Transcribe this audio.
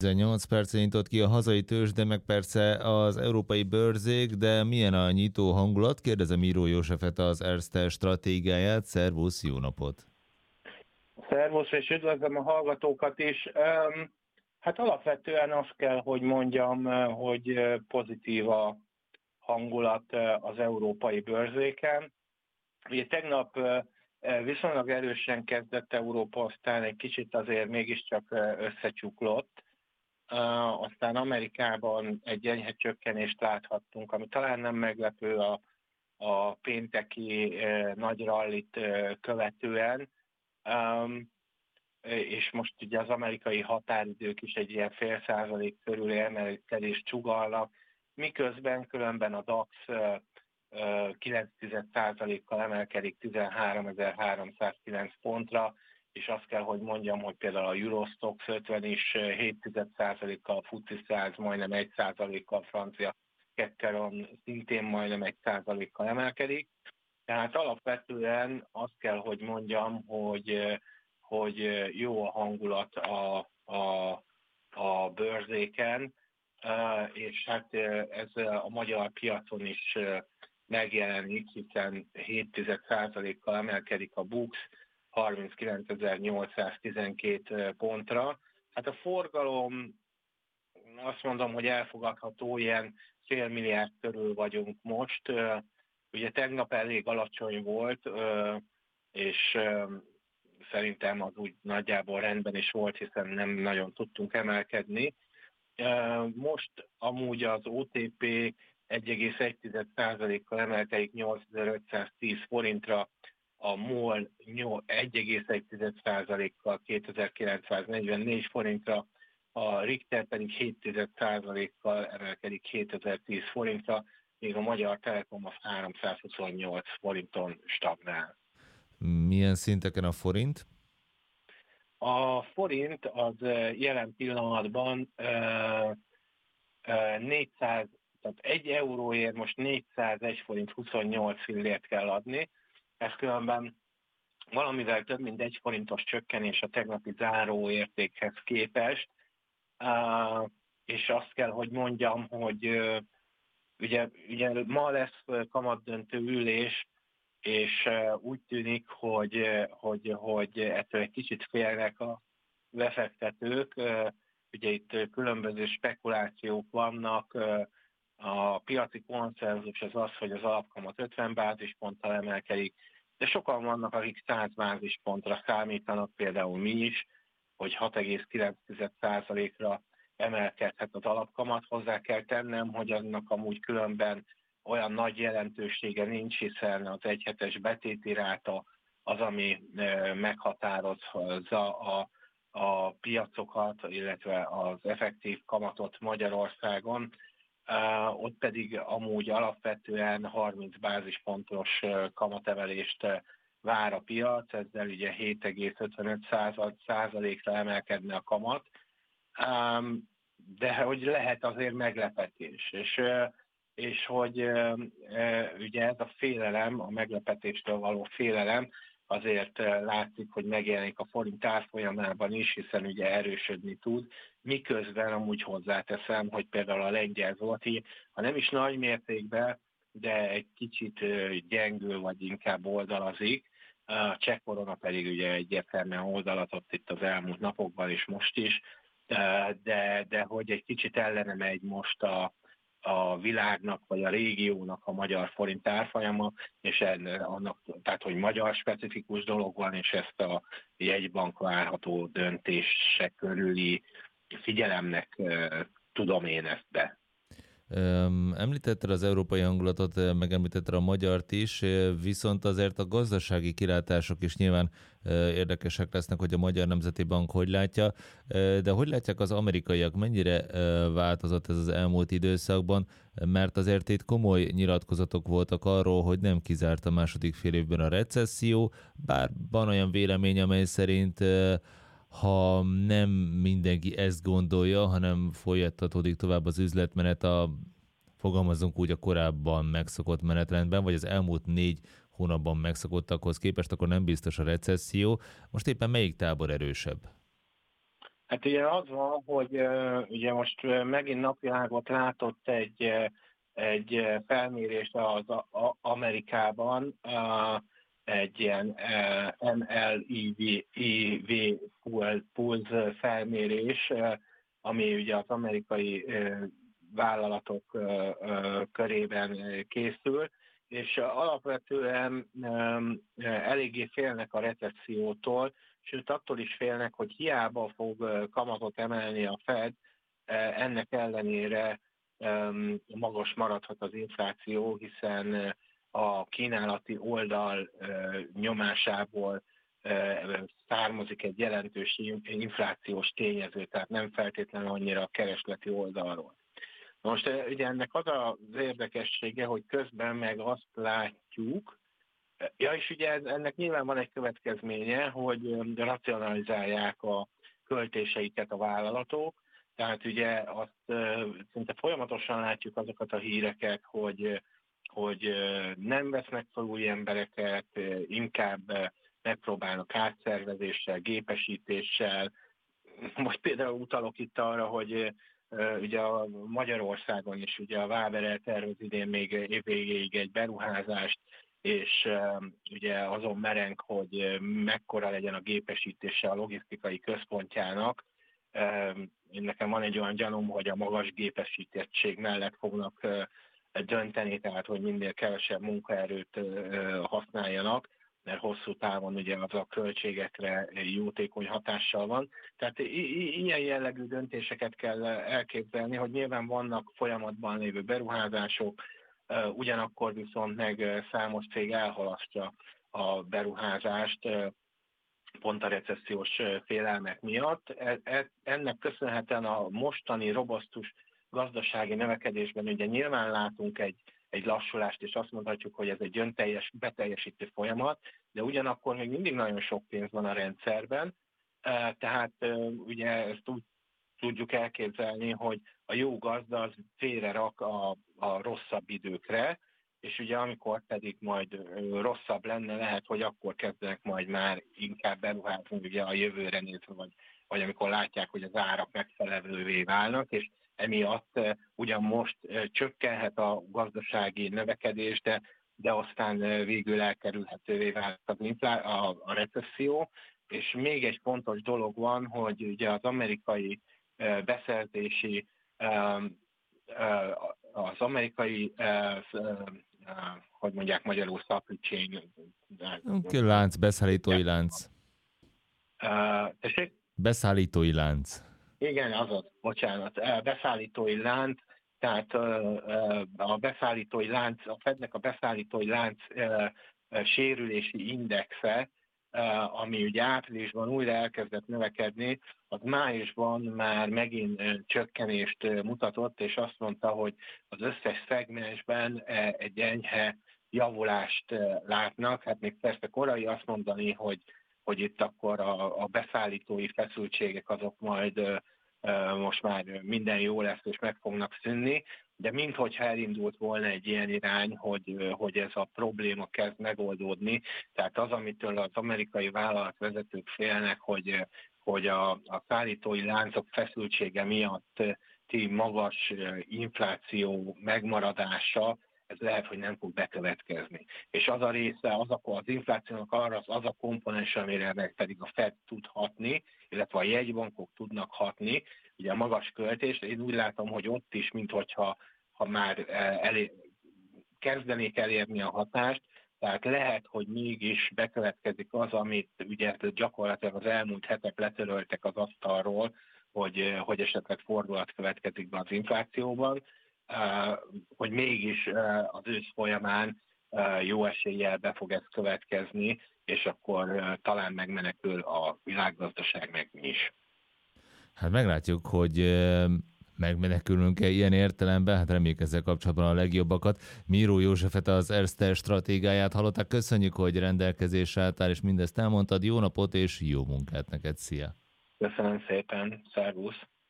18 perce nyitott ki a hazai tőzsde, meg perce az európai bőrzék, de milyen a nyitó hangulat? Kérdezem Író Józsefet, az Erste stratégiáját. Szervusz, jó napot! Szervusz, és üdvözlöm a hallgatókat is. Hát alapvetően azt kell, hogy mondjam, hogy pozitív a hangulat az európai bőrzéken. Ugye tegnap viszonylag erősen kezdett Európa, aztán egy kicsit azért mégiscsak összecsuklott. Aztán Amerikában egy enyhe csökkenést láthattunk, ami talán nem meglepő a pénteki nagy rallit követően. És most ugye az amerikai határidők is egy ilyen 0,5% körüli emelkedést csugalnak, miközben különben a DAX 9,1%-kal emelkedik 13.309 pontra, és azt kell, hogy mondjam, hogy például a Eurostoxx 50 is 0,7%-kal, a FTSE 100 majdnem 1%-kal, a francia Kekkeron szintén majdnem 1%-kal emelkedik. Tehát alapvetően azt kell, hogy mondjam, hogy jó a hangulat a bőrzéken, és hát ez a magyar piacon is megjelenik, hiszen 0,7%-kal emelkedik a BUX 39.812 pontra. Hát a forgalom, azt mondom, hogy elfogadható, ilyen 0,5 milliárd körül vagyunk most. Ugye tegnap elég alacsony volt, és szerintem az úgy nagyjából rendben is volt, hiszen nem nagyon tudtunk emelkedni. Most amúgy az OTP 1,1%-kal emelkedik 8510 forintra, a MOL 1,1%-kal 2944 forintra, a Richter pedig 0,7%-kal emelkedik 2010 forintra, míg a Magyar Telekom az 328 forinton stagnál. Milyen szinteken a forint? A forint az jelen pillanatban 400, tehát 1 euróért most 401 forint 28 fillért kell adni. Ez különben valamivel több mint 1 forintos csökkenés a tegnapi záróértékhez képest. És azt kell, hogy mondjam, hogy ugye ma lesz kamatdöntő ülés, és úgy tűnik, hogy ettől egy kicsit félnek a befektetők. Ugye itt különböző spekulációk vannak, a piaci konszenzus az, hogy az alapkamat 50 bázisponttal emelkedik, de sokan vannak, akik 100 bázispontra számítanak, például mi is, hogy 6,9%-ra emelkedhet az alapkamat. Hozzá kell tennem, hogy annak amúgy különben olyan nagy jelentősége nincs, hiszen az egyhetes betéti ráta az, ami meghatározza a piacokat, illetve az effektív kamatot Magyarországon. Ott pedig amúgy alapvetően 30 bázispontos kamatemelést vár a piac, ezzel ugye 7,55%-ra emelkedne a kamat, de hogy lehet azért meglepetés, és hogy ugye ez a félelem, a meglepetéstől való félelem azért látszik, hogy megjelenik a forint árfolyamában is, hiszen ugye erősödni tud, miközben amúgy hozzáteszem, hogy például a lengyel zloty, ha nem is nagy mértékben, de egy kicsit gyengül, vagy inkább oldalazik, a cseh korona pedig ugye egyértelműen oldalazott itt az elmúlt napokban és most is, de hogy egy kicsit ellene megy most a világnak, vagy a régiónak a magyar forint árfolyama, és annak, tehát hogy magyar specifikus dolog van, és ezt a jegybank várható döntése körüli figyelemnek tudom én ezt be. Említetted az európai hangulatot, megemlítetted a magyart is, viszont azért a gazdasági kilátások is nyilván érdekesek lesznek, hogy a Magyar Nemzeti Bank hogy látja, de hogy látják az amerikaiak, mennyire változott ez az elmúlt időszakban, mert azért itt komoly nyilatkozatok voltak arról, hogy nem kizárt a második fél évben a recesszió, bár van olyan vélemény, amely szerint ha nem mindenki ezt gondolja, hanem folytatódik tovább az üzletmenet fogalmazunk úgy a korábban megszokott menetrendben, vagy az elmúlt 4 hónapban megszokottakhoz képest, akkor nem biztos a recesszió. Most éppen melyik tábor erősebb? Hát ugye az van, hogy ugye most megint napvilágot látott egy felmérés az Amerikában, egy ilyen MLEV Pulse felmérés, ami ugye az amerikai vállalatok körében készül, és alapvetően eléggé félnek a recessziótól, sőt attól is félnek, hogy hiába fog kamatot emelni a Fed, ennek ellenére magas maradhat az infláció, hiszen a kínálati oldal nyomásából származik egy jelentős inflációs tényező, tehát nem feltétlenül annyira a keresleti oldalról. Most ugye ennek az az érdekessége, hogy közben meg azt látjuk, ja, és ugye ennek nyilván van egy következménye, hogy racionalizálják a költéseiket a vállalatok, tehát ugye azt szinte folyamatosan látjuk azokat a híreket, hogy nem vesznek fel új embereket, inkább megpróbálnak átszervezéssel, gépesítéssel. Most például utalok itt arra, hogy ugye a Magyarországon is ugye a Waberel tervez idén még évvégéig egy beruházást, és ugye azon mereng, hogy mekkora legyen a gépesítése a logisztikai központjának. Nekem van egy olyan gyanúm, hogy a magas gépesítettség mellett fognak dönteni, tehát hogy minél kevesebb munkaerőt használjanak, mert hosszú távon ugye az a költségekre jótékony hatással van. Tehát ilyen jellegű döntéseket kell elképzelni, hogy nyilván vannak folyamatban lévő beruházások, ugyanakkor viszont meg számos cég elhalasztja a beruházást pont a recessziós félelmek miatt. Ennek köszönhetően a mostani robosztus gazdasági növekedésben ugye nyilván látunk egy lassulást, és azt mondhatjuk, hogy ez egy önteljes, beteljesítő folyamat, de ugyanakkor még mindig nagyon sok pénz van a rendszerben, tehát ugye ezt úgy tudjuk elképzelni, hogy a jó gazda az félre rak a rosszabb időkre, és ugye amikor pedig majd rosszabb lenne, lehet, hogy akkor kezdenek majd már inkább beruházni ugye a jövőre nézve, vagy amikor látják, hogy az árak megfelelővé válnak, és emiatt ugyan most csökkenhet a gazdasági növekedés, de aztán végül elkerülhetővé válik a recesszió. És még egy fontos dolog van, hogy ugye az amerikai beszerzési, az amerikai, hogy mondják magyarul, supply chain. Lánc, beszállítói lánc. Tessék? Beszállítói lánc. Igen, azaz, bocsánat. Beszállítói lánc, tehát a beszállítói lánc, a Fednek a beszállítói lánc sérülési indexe, ami ugye áprilisban újra elkezdett növekedni, az májusban már megint csökkenést mutatott, és azt mondta, hogy az összes szegmensben egy enyhe javulást látnak. Hát még persze korai azt mondani, hogy itt akkor a beszállítói feszültségek azok majd most már minden jó lesz, és meg fognak szűnni, de minthogyha elindult volna egy ilyen irány, hogy ez a probléma kezd megoldódni. Tehát az, amitől az amerikai vállalatvezetők félnek, hogy a szállítói láncok feszültsége miatti magas infláció megmaradása, ez lehet, hogy nem fog bekövetkezni. És az a része, az inflációnak az a komponens, amire meg pedig a Fed tud hatni, illetve a jegybankok tudnak hatni, ugye a magas költés, én úgy látom, hogy ott is, minthogyha már kezdenék elérni a hatást, tehát lehet, hogy mégis bekövetkezik az, amit ugye gyakorlatilag az elmúlt hetek letöröltek az asztalról, hogy esetleg fordulat következik be az inflációban, hogy mégis az ősz folyamán jó eséllyel be fog ez következni, és akkor talán megmenekül a világgazdaság, meg mi is. Hát meglátjuk, hogy megmenekülünk-e ilyen értelemben, hát reméljük ezzel kapcsolatban a legjobbakat. Miró Józsefet, az Erste stratégiáját hallották. Köszönjük, hogy rendelkezésre álltál, és mindezt elmondtad. Jó napot és jó munkát neked, szia! Köszönöm szépen, szervusz!